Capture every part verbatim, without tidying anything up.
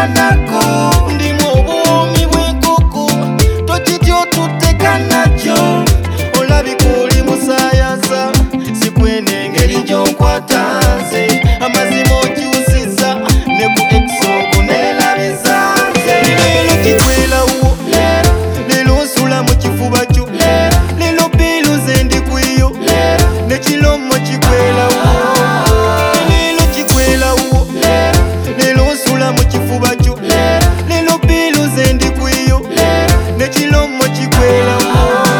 tutekanako ndimu obuwoomi bw'enkoko tokityo tutekanakyo olabika oli musaayaasa sikwene engeri gy'onkwata nze amazima okyusiza ne ku exo neelabiza nze leero kikwerawo leero nsula mu kifuba kyo leero biilu ze ndi ku yo ne kiromo kikwerawo leero kikwerawo leero nsula mu kifuba kyo leero biilu ze ndi ku yo ne kiromo kikwerawo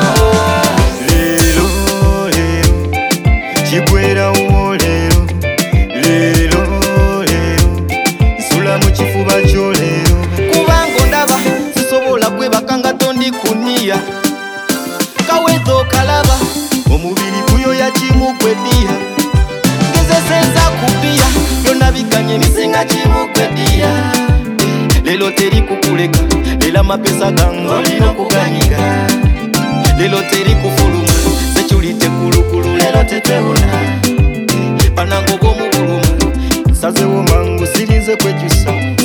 leero leero kikwerawo leero leero leero nsula mu kifuba kyo leero kubanga ondaba sisobola kwebaka nga tondi kuniya kawezo kalaba omubiri guyo yakimu kwediya ngezesenza kubiya byonna biganye misinga kimu kwediya lelo teri kukuleka lelo amapesa gange olina okuganyiga lelo teri kufuluma sekyulite kulukulu lelo tetwewona banango b'omubuluma nsazewo mangu sirize kwekyusa